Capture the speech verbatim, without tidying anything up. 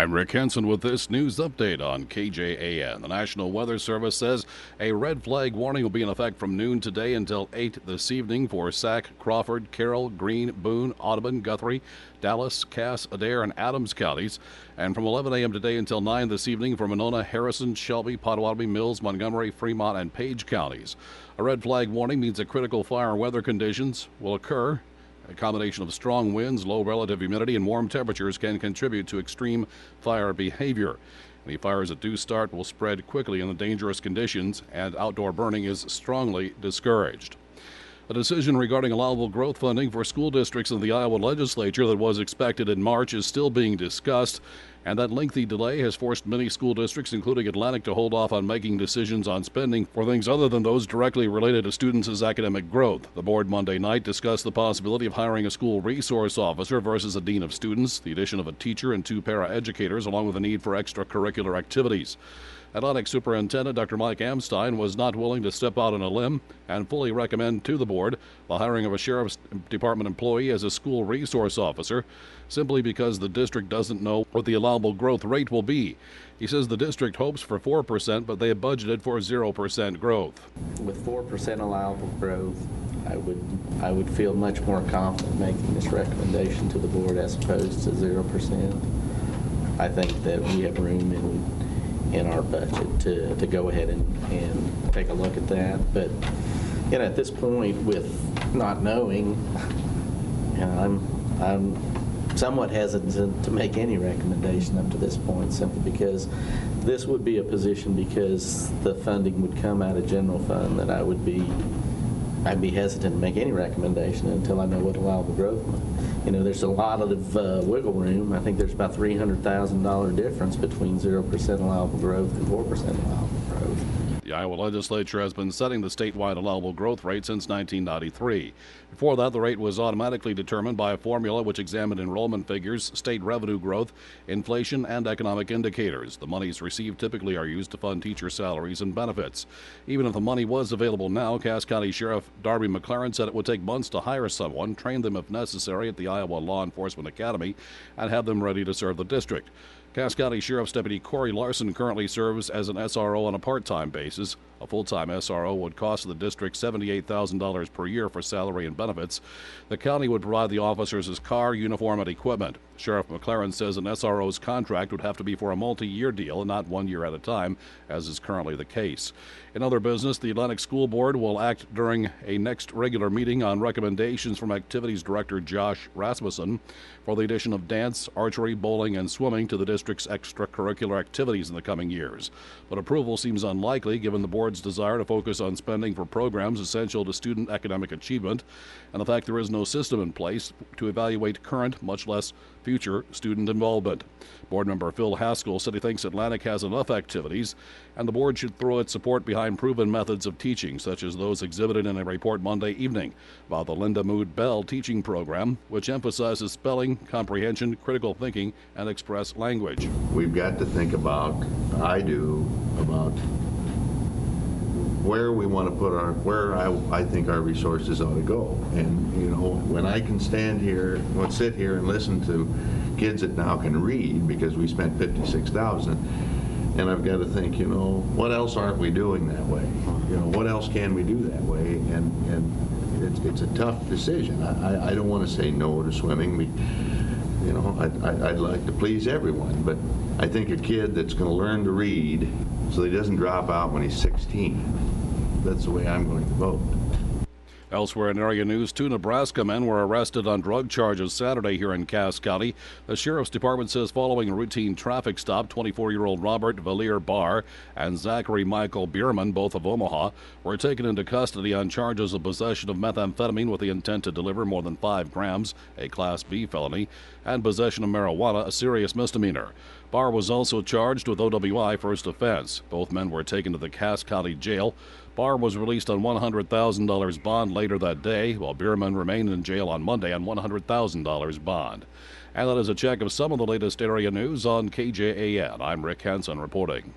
I'm Rick Henson with this news update on K J A N. The National Weather Service says a red flag warning will be in effect from noon today until eight this evening for Sac, Crawford, Carroll, Greene, Boone, Audubon, Guthrie, Dallas, Cass, Adair, and Adams counties, and from eleven a.m. today until nine this evening for Monona, Harrison, Shelby, Potawatomi, Mills, Montgomery, Fremont, and Page counties. A red flag warning means that critical fire weather conditions will occur. A combination of strong winds, low relative humidity, and warm temperatures can contribute to extreme fire behavior. Any fires that do start will spread quickly in the dangerous conditions, and outdoor burning is strongly discouraged. A decision regarding allowable growth funding for school districts in the Iowa legislature that was expected in March is still being discussed, and that lengthy delay has forced many school districts, including Atlantic, to hold off on making decisions on spending for things other than those directly related to students' academic growth. The board Monday night discussed the possibility of hiring a school resource officer versus a dean of students, the addition of a teacher and two paraeducators, along with the need for extracurricular activities. Atlantic Superintendent Doctor Mike Amstein was not willing to step out on a limb and fully recommend to the board the hiring of a Sheriff's Department employee as a school resource officer, simply because the district doesn't know what the allowable growth rate will be. He says the district hopes for four percent, but they have budgeted for zero percent growth. With four percent allowable growth, I would I would feel much more confident making this recommendation to the board as opposed to zero percent. I think that we have room in in our budget to, to go ahead and, and take a look at that. But you know, at this point, with not knowing, you know, I'm I'm somewhat hesitant to make any recommendation up to this point, simply because this would be a position, because the funding would come out of general fund, that I would be I'd be hesitant to make any recommendation until I know what allowable growth. You know, there's a lot of uh, wiggle room. I think there's about three hundred thousand dollars difference between zero percent allowable growth and four percent allowable growth. The Iowa legislature has been setting the statewide allowable growth rate since nineteen ninety-three. Before that, the rate was automatically determined by a formula which examined enrollment figures, state revenue growth, inflation, and economic indicators. The monies received typically are used to fund teacher salaries and benefits. Even if the money was available now, Cass County Sheriff Darby McLaren said it would take months to hire someone, train them if necessary at the Iowa Law Enforcement Academy, and have them ready to serve the district. Cass County Sheriff's Deputy Corey Larson currently serves as an S R O on a part-time basis. A full-time S R O would cost the district seventy-eight thousand dollars per year for salary and benefits. The county would provide the officers his car, uniform, and equipment. Sheriff McLaren says an S R O's contract would have to be for a multi-year deal and not one year at a time, as is currently the case. In other business, the Atlantic School Board will act during a next regular meeting on recommendations from Activities Director Josh Rasmussen for the addition of dance, archery, bowling, and swimming to the district's extracurricular activities in the coming years. But approval seems unlikely given the board's desire to focus on spending for programs essential to student academic achievement and the fact there is no system in place to evaluate current, much less future, student involvement. Board member Phil Haskell said he thinks Atlantic has enough activities, and the board should throw its support behind proven methods of teaching, such as those exhibited in a report Monday evening about the Linda Mood Bell teaching program, which emphasizes spelling, comprehension, critical thinking, and express language. We've got to think about, I do, about where we want to put our, where I, I think our resources ought to go. And, you know, when I can stand here, well, sit here and listen to kids that now can read because we spent fifty-six thousand dollars, and I've got to think, you know, what else aren't we doing that way? You know, what else can we do that way? And, and it's, it's a tough decision. I, I don't want to say no to swimming. We, you know, I'd, I'd like to please everyone, but I think a kid that's going to learn to read so he doesn't drop out when he's sixteen, that's the way I'm going to vote. Elsewhere in area news, two Nebraska men were arrested on drug charges Saturday here in Cass County. The Sheriff's Department says following a routine traffic stop, twenty-four-year-old Robert Valier Barr and Zachary Michael Bierman, both of Omaha, were taken into custody on charges of possession of methamphetamine with the intent to deliver more than five grams, a Class B felony, and possession of marijuana, a serious misdemeanor. Barr was also charged with O W I first offense. Both men were taken to the Cass County Jail. Barr was released on one hundred thousand dollars bond later that day, while Bierman remained in jail on Monday on one hundred thousand dollars bond. And that is a check of some of the latest area news on K J A N. I'm Rick Henson reporting.